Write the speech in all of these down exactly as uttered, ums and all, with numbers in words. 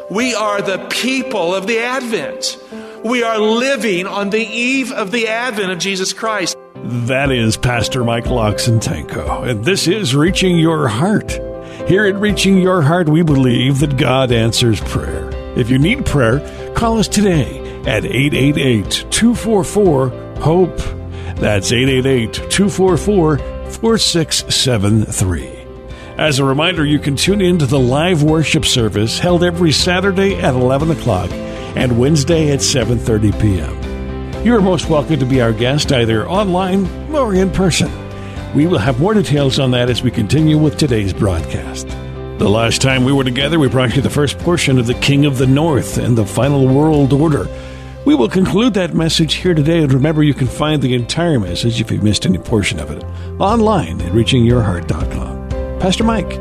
We are the people of the Advent. We are living on the eve of the advent of Jesus Christ. That is Pastor Mike Loxentanko, and this is Reaching Your Heart. Here at Reaching Your Heart, we believe that God answers prayer. If you need prayer, call us today at eight eight eight, two four four, HOPE. That's eight eight eight, two four four, four six seven three. As a reminder, you can tune in to the live worship service held every Saturday at eleven o'clock and Wednesday at seven thirty p.m. You are most welcome to be our guest either online or in person. We will have more details on that as we continue with today's broadcast. The last time we were together, we brought you the first portion of The King of the North and the Final World Order. We will conclude that message here today, and remember you can find the entire message if you missed any portion of it online at reaching your heart dot com. Pastor Mike.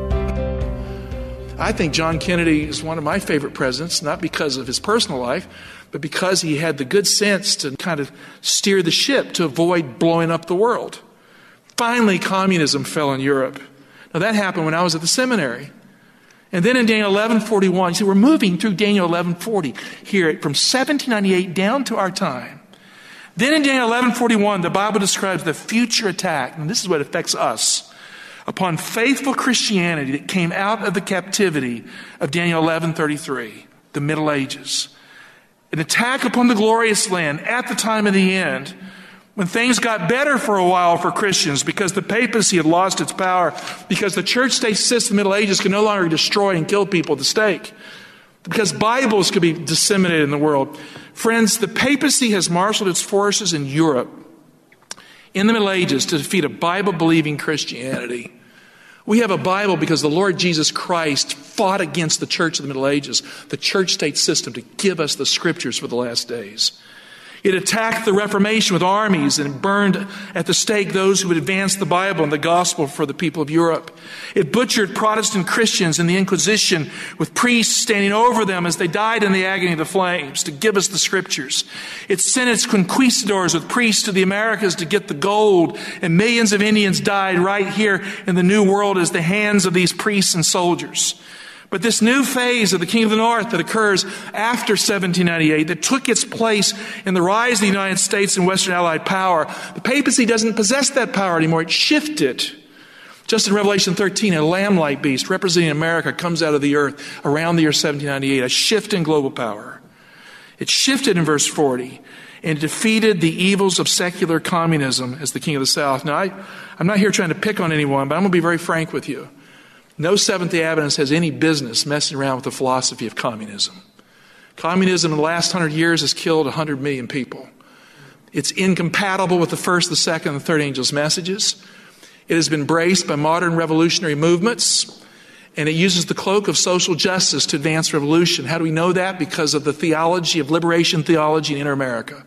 I think John Kennedy is one of my favorite presidents, not because of his personal life, but because he had the good sense to kind of steer the ship to avoid blowing up the world. Finally, communism fell in Europe. Now, that happened when I was at the seminary. And then in Daniel eleven forty-one, you see, we're moving through Daniel eleven forty here from seventeen ninety-eight down to our time. Then in Daniel eleven forty-one, the Bible describes the future attack, and this is what affects us, upon faithful Christianity that came out of the captivity of Daniel eleven thirty-three, the Middle Ages. An attack upon the glorious land at the time of the end, when things got better for a while for Christians because the papacy had lost its power, because the church-state system of the Middle Ages could no longer destroy and kill people at the stake, because Bibles could be disseminated in the world. Friends, the papacy has marshaled its forces in Europe in the Middle Ages to defeat a Bible-believing Christianity. We have a Bible because the Lord Jesus Christ fought against the church of the Middle Ages, the church-state system, to give us the scriptures for the last days. It attacked the Reformation with armies and burned at the stake those who would advance the Bible and the gospel for the people of Europe. It butchered Protestant Christians in the Inquisition with priests standing over them as they died in the agony of the flames to give us the scriptures. It sent its conquistadors with priests to the Americas to get the gold, and millions of Indians died right here in the New World as the hands of these priests and soldiers. But this new phase of the King of the North that occurs after seventeen ninety-eight, that took its place in the rise of the United States and Western Allied power, the papacy doesn't possess that power anymore. It shifted. Just in Revelation thirteen, a lamb-like beast representing America comes out of the earth around the year seventeen ninety-eight, a shift in global power. It shifted in verse forty and defeated the evils of secular communism as the King of the South. Now, I, I'm not here trying to pick on anyone, but I'm going to be very frank with you. No Seventh-day Adventist has any business messing around with the philosophy of communism. Communism in the last hundred years has killed one hundred million people. It's incompatible with the first, the second, and the third angel's messages. It has been braced by modern revolutionary movements, and it uses the cloak of social justice to advance revolution. How do we know that? Because of the theology of liberation theology in inter-America.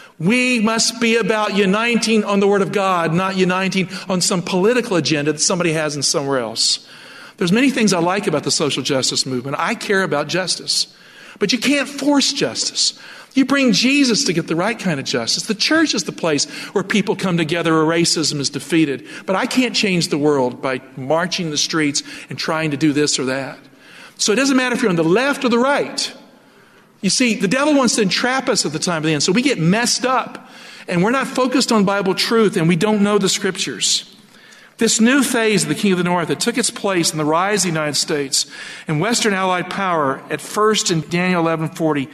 We must be about uniting on the Word of God, not uniting on some political agenda that somebody has in somewhere else. There's many things I like about the social justice movement. I care about justice. But you can't force justice. You bring Jesus to get the right kind of justice. The church is the place where people come together where racism is defeated. But I can't change the world by marching the streets and trying to do this or that. So it doesn't matter if you're on the left or the right. You see, the devil wants to entrap us at the time of the end. So we get messed up. And we're not focused on Bible truth, and we don't know the scriptures. This new phase of the King of the North that took its place in the rise of the United States and Western Allied power at first in Daniel eleven forty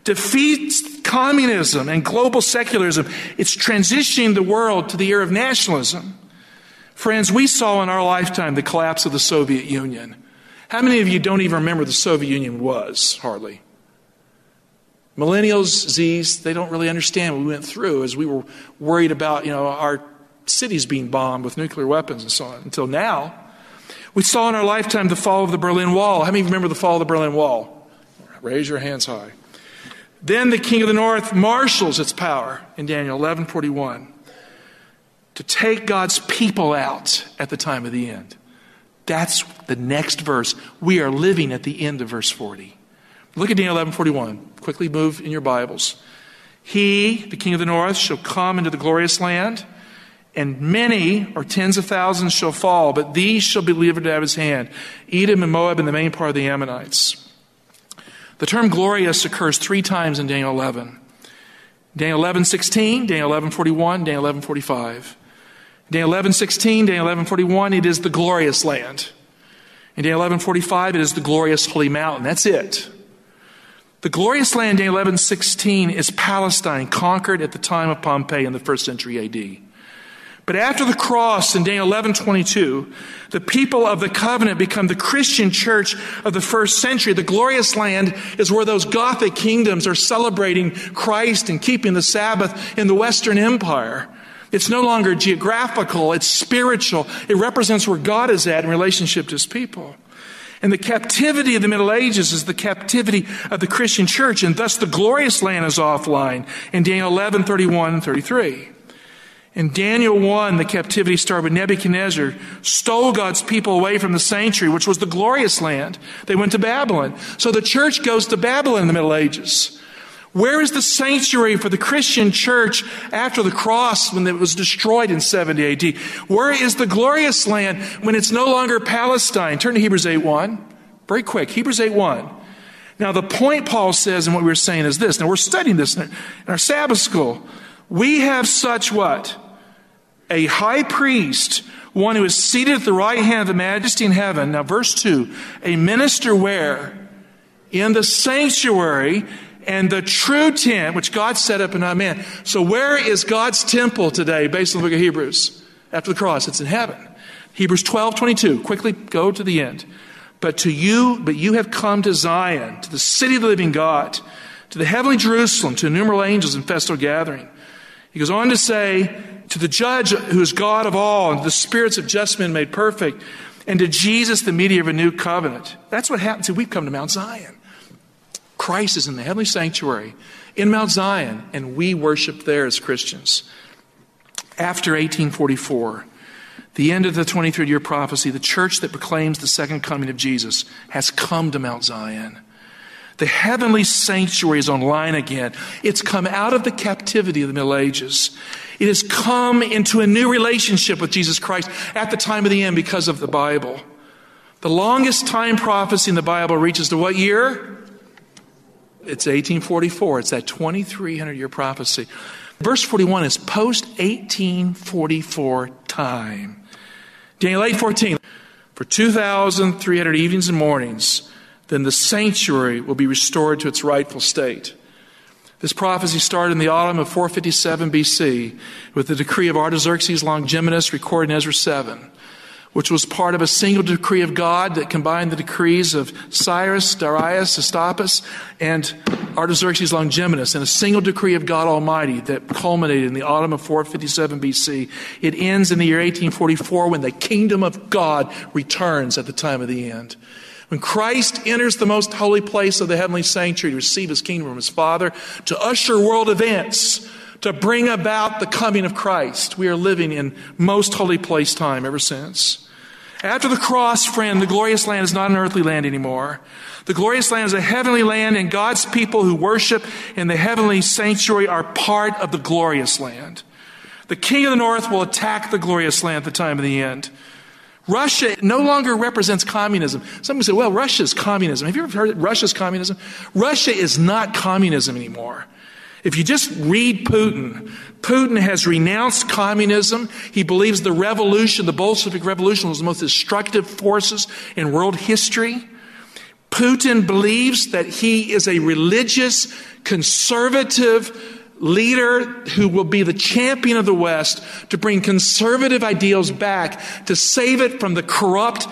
defeats communism and global secularism. It's transitioning the world to the era of nationalism. Friends, we saw in our lifetime the collapse of the Soviet Union. How many of you don't even remember what the Soviet Union was? Hardly. Millennials, Z's, they don't really understand what we went through as we were worried about, you know, our cities being bombed with nuclear weapons and so on. Until now, we saw in our lifetime the fall of the Berlin Wall. How many of you remember the fall of the Berlin Wall? Raise your hands high. Then the King of the North marshals its power in Daniel eleven forty-one to take God's people out at the time of the end. That's the next verse. We are living at the end of verse forty. Look at Daniel eleven forty-one. Quickly move in your Bibles. He, the King of the North, shall come into the glorious land, and many or tens of thousands shall fall, but these shall be delivered out of his hand, Edom and Moab and the main part of the Ammonites. The term glorious occurs three times in Daniel eleven. Daniel eleven sixteen, Daniel eleven forty-one, Daniel eleven forty-five. Daniel eleven sixteen, Daniel eleven forty-one, it is the glorious land. In Daniel eleven forty-five, it is the glorious holy mountain. That's it. The glorious land, Daniel eleven sixteen, is Palestine, conquered at the time of Pompey in the first century A D. But after the cross in Daniel eleven twenty-two, the people of the covenant become the Christian church of the first century. The glorious land is where those Gothic kingdoms are celebrating Christ and keeping the Sabbath in the Western Empire. It's no longer geographical, it's spiritual. It represents where God is at in relationship to his people. And the captivity of the Middle Ages is the captivity of the Christian church, and thus the glorious land is offline in Daniel eleven thirty-one and thirty-three. In Daniel one, the captivity started when Nebuchadnezzar stole God's people away from the sanctuary, which was the glorious land. They went to Babylon. So the church goes to Babylon in the Middle Ages. Where is the sanctuary for the Christian church after the cross when it was destroyed in seventy A D? Where is the glorious land when it's no longer Palestine? Turn to Hebrews eight one. Very quick, Hebrews eight one. Now the point Paul says in what we were saying is this. Now we're studying this in our Sabbath school. We have such what? A high priest, one who is seated at the right hand of the majesty in heaven. Now verse two. A minister where? In the sanctuary and the true tent, which God set up and not man. So where is God's temple today based on the book of Hebrews? After the cross, it's in heaven. Hebrews twelve twenty-two. Quickly go to the end. But to you, but you have come to Zion, to the city of the living God, to the heavenly Jerusalem, to innumerable angels in festal gathering. He goes on to say, to the judge who is God of all, and to the spirits of just men made perfect, and to Jesus, the mediator of a new covenant. That's what happens when we've come to Mount Zion. Christ is in the heavenly sanctuary in Mount Zion, and we worship there as Christians. After eighteen forty-four, the end of the twenty-third year prophecy, the church that proclaims the second coming of Jesus has come to Mount Zion. The heavenly sanctuary is online again. It's come out of the captivity of the Middle Ages. It has come into a new relationship with Jesus Christ at the time of the end because of the Bible. The longest time prophecy in the Bible reaches to what year? It's eighteen forty-four. It's that twenty-three hundred year prophecy. Verse forty-one is post eighteen forty-four time. Daniel eight fourteen. For two thousand three hundred evenings and mornings, then the sanctuary will be restored to its rightful state. This prophecy started in the autumn of four fifty-seven B C with the decree of Artaxerxes Longimanus recorded in Ezra seven, which was part of a single decree of God that combined the decrees of Cyrus, Darius, Astapus, and Artaxerxes Longimanus in a single decree of God Almighty that culminated in the autumn of four fifty-seven B C. It ends in the year eighteen forty-four when the kingdom of God returns at the time of the end. When Christ enters the most holy place of the heavenly sanctuary to receive his kingdom from his Father, to usher world events, to bring about the coming of Christ. We are living in most holy place time ever since. After the cross, friend, the glorious land is not an earthly land anymore. The glorious land is a heavenly land, and God's people who worship in the heavenly sanctuary are part of the glorious land. The king of the north will attack the glorious land at the time of the end. Russia no longer represents communism. Somebody say, well, Russia's communism. Have you ever heard of Russia's communism? Russia is not communism anymore. If you just read Putin, Putin has renounced communism. He believes the revolution, the Bolshevik Revolution, was the most destructive forces in world history. Putin believes that he is a religious, conservative leader who will be the champion of the West to bring conservative ideals back, to save it from the corrupt,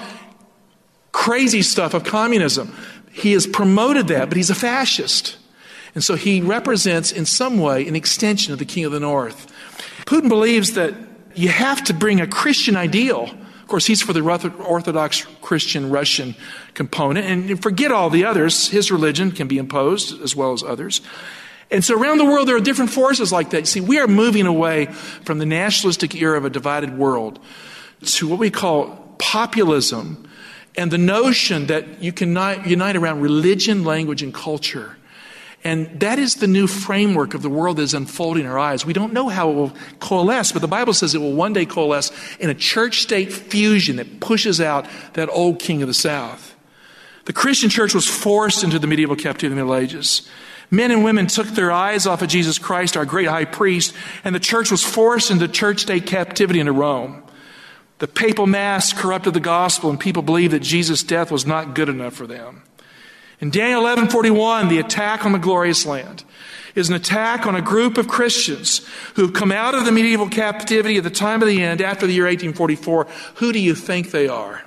crazy stuff of communism. He has promoted that, but he's a fascist. And so he represents in some way an extension of the King of the North. Putin believes that you have to bring a Christian ideal. Of course, he's for the Orthodox Christian Russian component. And forget all the others. His religion can be imposed as well as others. And so around the world, there are different forces like that. You see, we are moving away from the nationalistic era of a divided world to what we call populism and the notion that you can unite around religion, language, and culture. And that is the new framework of the world that is unfolding in our eyes. We don't know how it will coalesce, but the Bible says it will one day coalesce in a church-state fusion that pushes out that old king of the South. The Christian church was forced into the medieval captivity of the Middle Ages. Men and women took their eyes off of Jesus Christ, our great high priest, and the church was forced into church state captivity into Rome. The papal mass corrupted the gospel, and people believed that Jesus' death was not good enough for them. In Daniel eleven forty-one, the attack on the glorious land is an attack on a group of Christians who've come out of the medieval captivity at the time of the end after the year eighteen forty-four. Who do you think they are?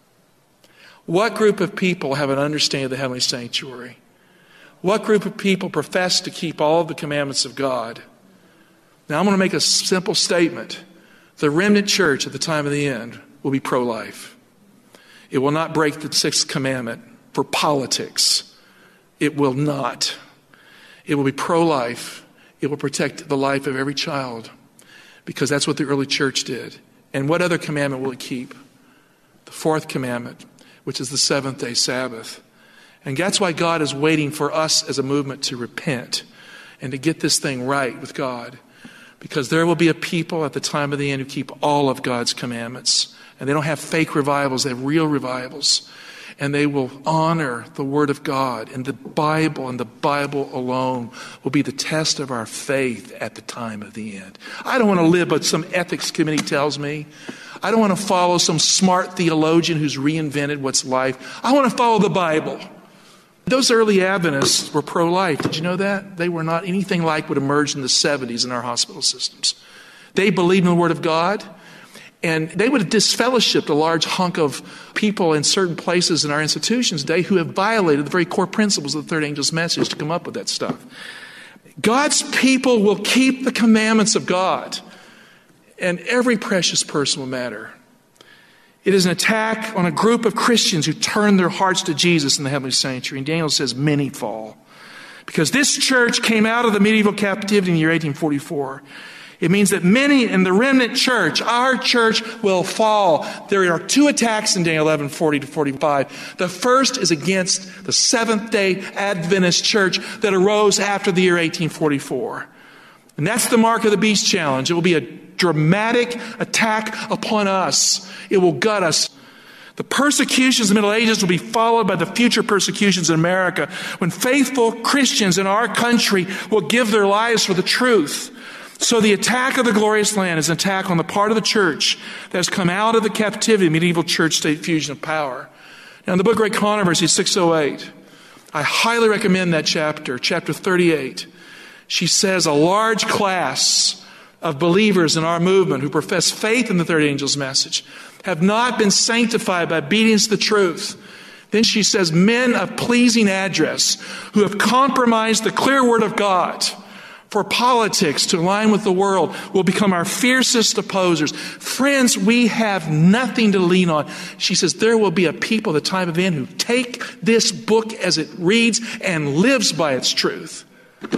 What group of people have an understanding of the heavenly sanctuary? What group of people profess to keep all of the commandments of God? Now I'm going to make a simple statement. The remnant church at the time of the end will be pro-life. It will not break the sixth commandment for politics. It will not. It will be pro-life. It will protect the life of every child, because that's what the early church did. And what other commandment will it keep? The fourth commandment, which is the seventh day Sabbath. And that's why God is waiting for us as a movement to repent and to get this thing right with God. Because there will be a people at the time of the end who keep all of God's commandments. And they don't have fake revivals, they have real revivals. And they will honor the Word of God. And the Bible and the Bible alone will be the test of our faith at the time of the end. I don't want to live what some ethics committee tells me. I don't want to follow some smart theologian who's reinvented what's life. I want to follow the Bible. Those early Adventists were pro-life. Did you know that? They were not anything like what emerged in the seventies in our hospital systems. They believed in the Word of God, and they would have disfellowshipped a large hunk of people in certain places in our institutions today who have violated the very core principles of the third angel's message to come up with that stuff. God's people will keep the commandments of God, and every precious person will matter. It is an attack on a group of Christians who turn their hearts to Jesus in the heavenly sanctuary. And Daniel says many fall. Because this church came out of the medieval captivity in the year eighteen forty-four. It means that many in the remnant church, our church, will fall. There are two attacks in Daniel eleven forty to forty-five. The first is against the Seventh-day Adventist church that arose after the year eighteen forty-four. And that's the mark of the beast challenge. It will be a dramatic attack upon us. It will gut us. The persecutions of the Middle Ages will be followed by the future persecutions in America, when faithful Christians in our country will give their lives for the truth. So the attack of the glorious land is an attack on the part of the church that has come out of the captivity of medieval church-state fusion of power. Now in the book of Great Controversy, six oh eight, I highly recommend that chapter, chapter thirty-eight. She says a large class of believers in our movement who profess faith in the third angel's message have not been sanctified by obedience to the truth. Then she says men of pleasing address who have compromised the clear word of God for politics to align with the world will become our fiercest opposers. Friends, we have nothing to lean on. She says there will be a people at the time of end who take this book as it reads and lives by its truth.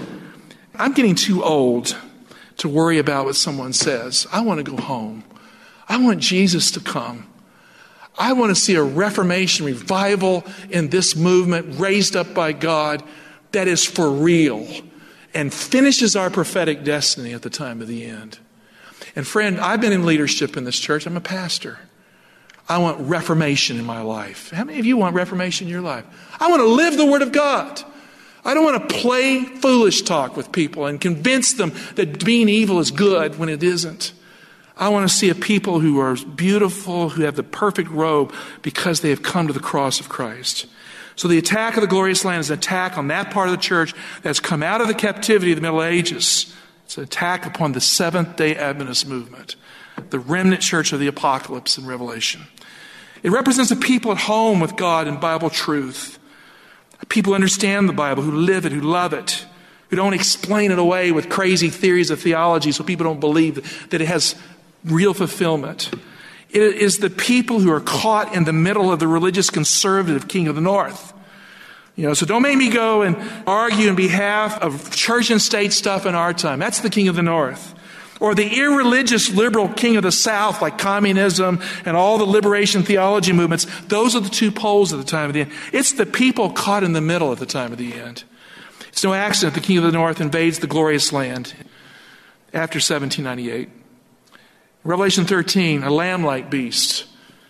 I'm getting too old to worry about what someone says. I want to go home. I want Jesus to come. I want to see a reformation, revival in this movement raised up by God that is for real and finishes our prophetic destiny at the time of the end. And friend, I've been in leadership in this church. I'm a pastor. I want reformation in my life. How many of you want reformation in your life? I want to live the Word of God. I don't want to play foolish talk with people and convince them that being evil is good when it isn't. I want to see a people who are beautiful, who have the perfect robe because they have come to the cross of Christ. So the attack of the glorious land is an attack on that part of the church that's come out of the captivity of the Middle Ages. It's an attack upon the Seventh-day Adventist movement, the remnant church of the Apocalypse and Revelation. It represents a people at home with God and Bible truth. People who understand the Bible, who live it, who love it, who don't explain it away with crazy theories of theology so people don't believe that it has real fulfillment. It is the people who are caught in the middle of the religious conservative king of the north. You know, so don't make me go and argue in behalf of church and state stuff in our time. That's the king of the north. Or the irreligious liberal king of the south, like communism and all the liberation theology movements. Those are the two poles at the time of the end. It's the people caught in the middle at the time of the end. It's no accident the king of the north invades the glorious land after seventeen ninety-eight. Revelation thirteen, a lamb-like beast.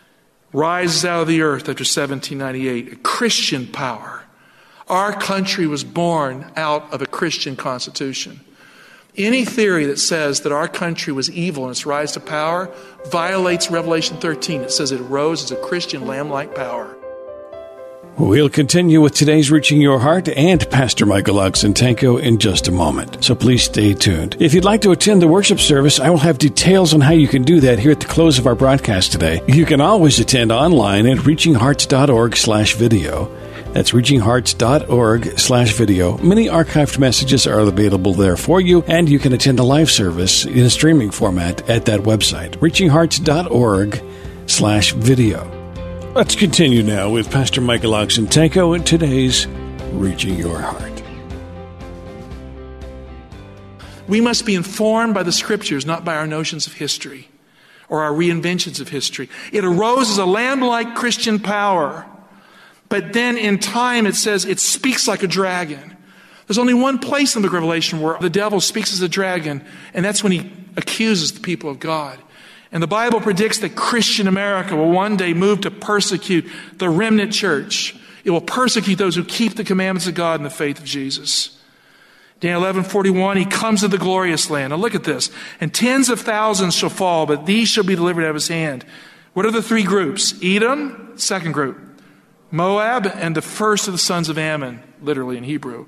rises out of the earth after seventeen ninety-eight, a Christian power. Our country was born out of a Christian constitution. Any theory that says that our country was evil in its rise to power violates Revelation thirteen. It says it arose as a Christian lamb-like power. We'll continue with today's Reaching Your Heart and Pastor Michael Oxentenko in just a moment, so please stay tuned. If you'd like to attend the worship service, I will have details on how you can do that here at the close of our broadcast today. You can always attend online at reaching hearts dot org slash video. That's reaching hearts dot org slash video. Many archived messages are available there for you, and you can attend a live service in a streaming format at that website, reaching hearts dot org slash video. Let's continue now with Pastor Michael Oxentenko in today's Reaching Your Heart. We must be informed by the Scriptures, not by our notions of history or our reinventions of history. It arose as a lamb-like Christian power, but then in time it says it speaks like a dragon. There's only one place in the book of Revelation where the devil speaks as a dragon, and that's when he accuses the people of God. And the Bible predicts that Christian America will one day move to persecute the remnant church. It will persecute those who keep the commandments of God and the faith of Jesus. Daniel eleven forty-one, he comes to the glorious land. Now look at this. And tens of thousands shall fall, but these shall be delivered out of his hand. What are the three groups? Edom, second group. Moab, and the first of the sons of Ammon, literally in Hebrew.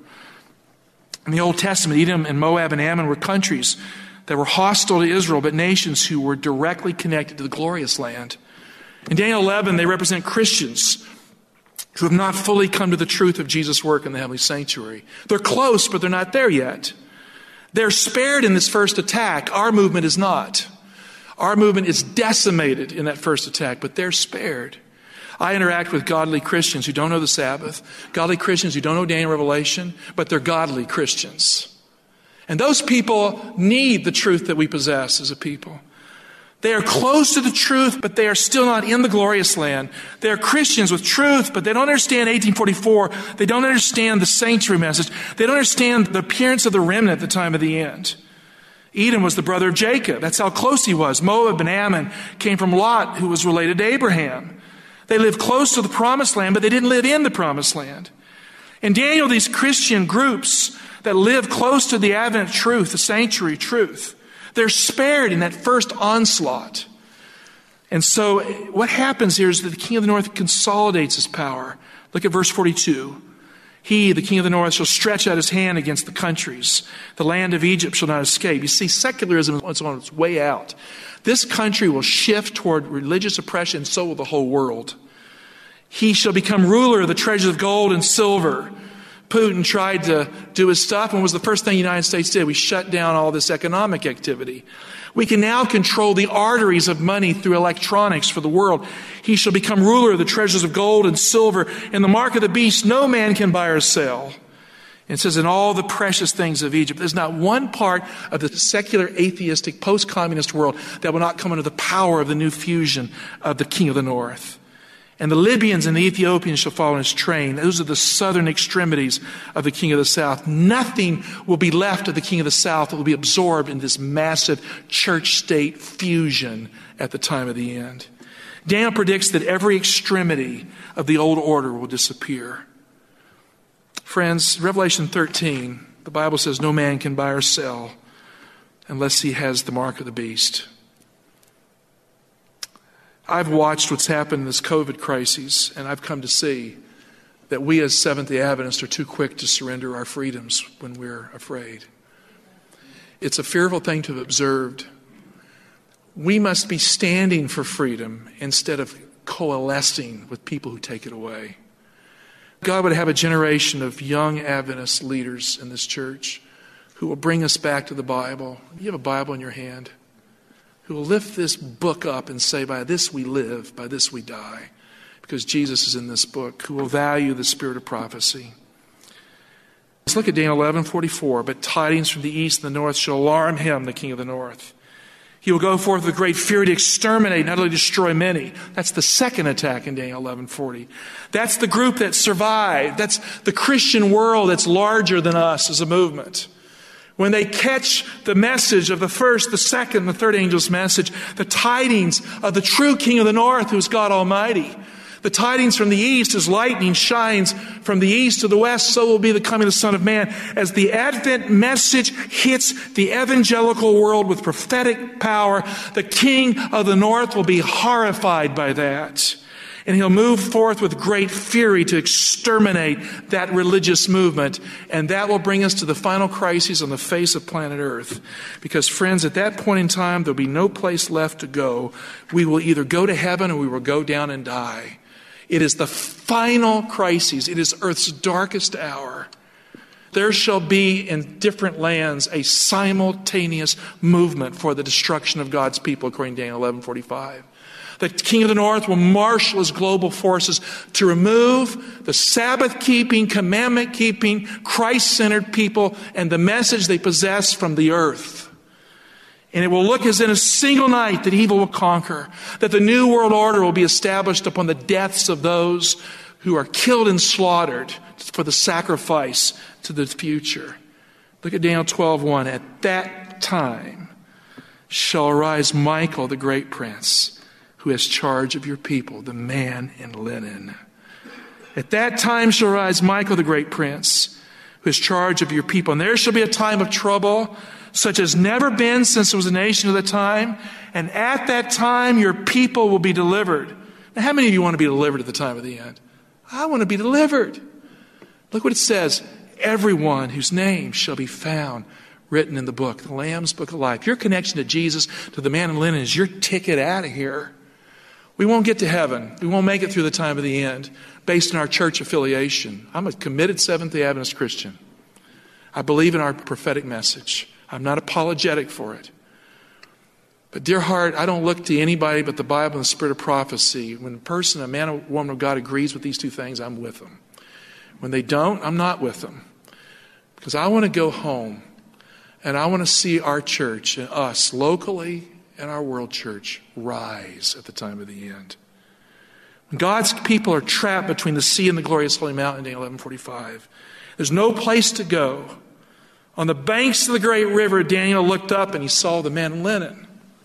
In the Old Testament, Edom and Moab and Ammon were countries that were hostile to Israel, but nations who were directly connected to the glorious land. In Daniel eleven, they represent Christians who have not fully come to the truth of Jesus' work in the heavenly sanctuary. They're close, but they're not there yet. They're spared in this first attack. Our movement is not. Our movement is decimated in that first attack, but they're spared. I interact with godly Christians who don't know the Sabbath, godly Christians who don't know Daniel Revelation, but they're godly Christians. And those people need the truth that we possess as a people. They are close to the truth, but they are still not in the glorious land. They are Christians with truth, but they don't understand eighteen forty-four. They don't understand the sanctuary message. They don't understand the appearance of the remnant at the time of the end. Edom was the brother of Jacob. That's how close he was. Moab and Ammon came from Lot, who was related to Abraham. They lived close to the promised land, but they didn't live in the promised land. In Daniel, these Christian groups that live close to the Advent truth, the sanctuary truth, they're spared in that first onslaught. And so what happens here is that the king of the north consolidates his power. Look at verse forty-two. He, the king of the north, shall stretch out his hand against the countries. The land of Egypt shall not escape. You see, secularism is on its way out. This country will shift toward religious oppression, and so will the whole world. He shall become ruler of the treasures of gold and silver. Putin tried to do his stuff, and was the first thing the United States did. We shut down all this economic activity. We can now control the arteries of money through electronics for the world. He shall become ruler of the treasures of gold and silver, and the mark of the beast no man can buy or sell. And it says, in all the precious things of Egypt. There's not one part of the secular, atheistic, post-communist world that will not come under the power of the new fusion of the king of the north. And the Libyans and the Ethiopians shall follow in his train. Those are the southern extremities of the king of the south. Nothing will be left of the king of the south that will be absorbed in this massive church-state fusion at the time of the end. Daniel predicts that every extremity of the old order will disappear. Friends, Revelation thirteen, the Bible says no man can buy or sell unless he has the mark of the beast. I've watched what's happened in this COVID crisis, and I've come to see that we as Seventh-day Adventists are too quick to surrender our freedoms when we're afraid. It's a fearful thing to have observed. We must be standing for freedom instead of coalescing with people who take it away. God would have a generation of young Adventist leaders in this church who will bring us back to the Bible. You have a Bible in your hand. Who will lift this book up and say, by this we live, by this we die, because Jesus is in this book, who will value the spirit of prophecy. Let's look at Daniel eleven forty-four. But tidings from the east and the north shall alarm him, the king of the north. He will go forth with great fury to exterminate, not only destroy many. That's the second attack in Daniel eleven forty. That's the group that survived. That's the Christian world that's larger than us as a movement. When they catch the message of the first, the second, and the third angel's message, the tidings of the true King of the North, who is God Almighty. The tidings from the east, as lightning shines from the east to the west, so will be the coming of the Son of Man. As the Advent message hits the evangelical world with prophetic power, the King of the North will be horrified by that. And he'll move forth with great fury to exterminate that religious movement. And that will bring us to the final crisis on the face of planet Earth. Because, friends, at that point in time, there'll be no place left to go. We will either go to heaven or we will go down and die. It is the final crisis. It is Earth's darkest hour. There shall be in different lands a simultaneous movement for the destruction of God's people, according to Daniel eleven forty-five. The King of the North will marshal his global forces to remove the Sabbath-keeping, commandment-keeping, Christ-centered people and the message they possess from the earth. And it will look as in a single night that evil will conquer, that the new world order will be established upon the deaths of those who are killed and slaughtered for the sacrifice to the future. Look at Daniel twelve one. At that time shall arise Michael, the great prince, who has charge of your people, the man in linen. At that time shall arise Michael, the great prince, who has charge of your people. And there shall be a time of trouble, such as never been since there was a nation of the time. And at that time your people will be delivered. Now, how many of you want to be delivered at the time of the end? I want to be delivered. Look what it says. Everyone whose name shall be found written in the book, the Lamb's Book of Life. Your connection to Jesus, to the man in linen, is your ticket out of here. We won't get to heaven. We won't make it through the time of the end based on our church affiliation. I'm a committed Seventh-day Adventist Christian. I believe in our prophetic message. I'm not apologetic for it. But dear heart, I don't look to anybody but the Bible and the spirit of prophecy. When a person, a man or woman of God agrees with these two things, I'm with them. When they don't, I'm not with them. Because I want to go home and I want to see our church and us locally and our world church rise at the time of the end. When God's people are trapped between the sea and the glorious holy mountain, Daniel eleven forty-five, there's no place to go. On the banks of the great river, Daniel looked up and he saw the man in linen.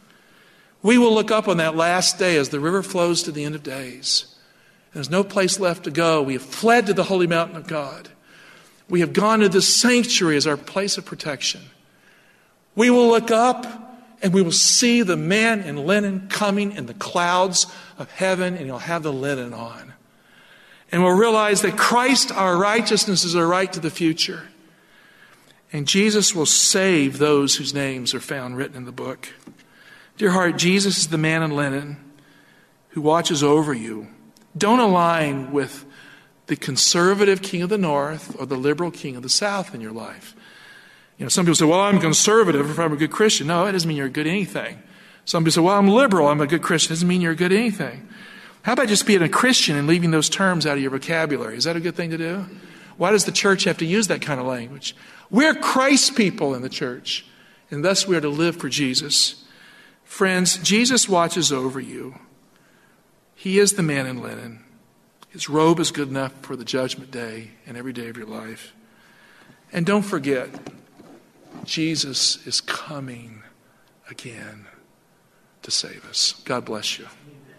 We will look up on that last day as the river flows to the end of days. And there's no place left to go. We have fled to the holy mountain of God. We have gone to the sanctuary as our place of protection. We will look up and we will see the man in linen coming in the clouds of heaven, and he'll have the linen on. And we'll realize that Christ, our righteousness, is our right to the future. And Jesus will save those whose names are found written in the book. Dear heart, Jesus is the man in linen who watches over you. Don't align with the conservative king of the north or the liberal king of the south in your life. You know, some people say, well, I'm conservative if I'm a good Christian. No, it doesn't mean you're good at anything. Some people say, well, I'm liberal, I'm a good Christian. It doesn't mean you're good at anything. How about just being a Christian and leaving those terms out of your vocabulary? Is that a good thing to do? Why does the church have to use that kind of language? We're Christ's people in the church, and thus we are to live for Jesus. Friends, Jesus watches over you. He is the man in linen. His robe is good enough for the judgment day and every day of your life. And don't forget, Jesus is coming again to save us. God bless you.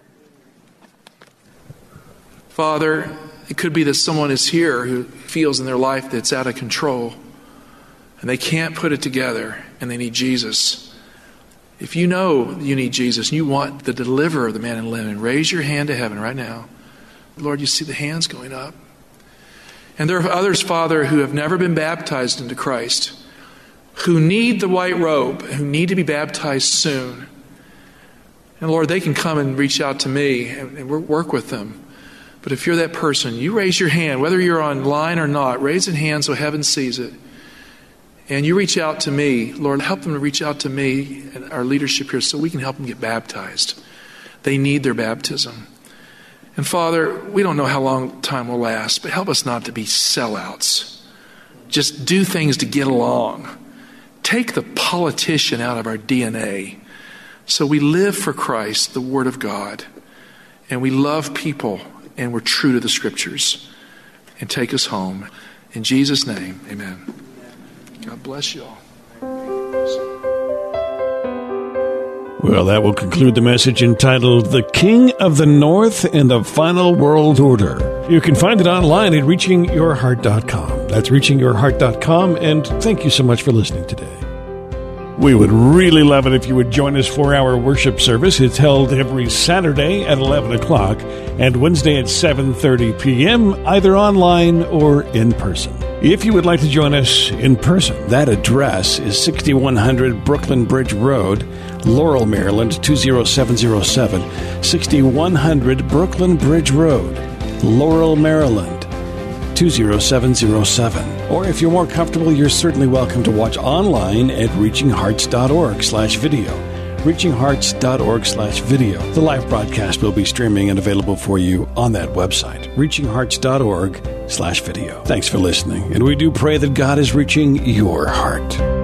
Father, it could be that someone is here who feels in their life that it's out of control and they can't put it together and they need Jesus. If you know you need Jesus and you want the deliverer of the man in linen, raise your hand to heaven right now. Lord, you see the hands going up. And there are others, Father, who have never been baptized into Christ, who need the white robe, who need to be baptized soon. And Lord, they can come and reach out to me and, and work with them. But if you're that person, you raise your hand, whether you're online or not, raise your hand so heaven sees it. And you reach out to me. Lord, help them to reach out to me and our leadership here so we can help them get baptized. They need their baptism. And Father, we don't know how long time will last, but help us not to be sellouts. Just do things to get along. Take the politician out of our D N A. So we live for Christ, the Word of God. And we love people, and we're true to the Scriptures. And take us home. In Jesus' name, amen. God bless you all. Well, that will conclude the message entitled The King of the North and the Final World Order. You can find it online at reaching your heart dot com. That's reaching your heart dot com, and thank you so much for listening today. We would really love it if you would join us for our worship service. It's held every Saturday at eleven o'clock and Wednesday at seven thirty p.m., either online or in person. If you would like to join us in person, that address is sixty-one hundred Brooklyn Bridge Road, Laurel, Maryland, two oh seven oh seven. sixty-one hundred Brooklyn Bridge Road, Laurel, Maryland, two oh seven oh seven. Or if you're more comfortable, you're certainly welcome to watch online at reaching hearts dot org slash video. reaching hearts dot org slash video. The live broadcast will be streaming and available for you on that website, reaching hearts dot org slash video. Thanks for listening, and we do pray that God is reaching your heart.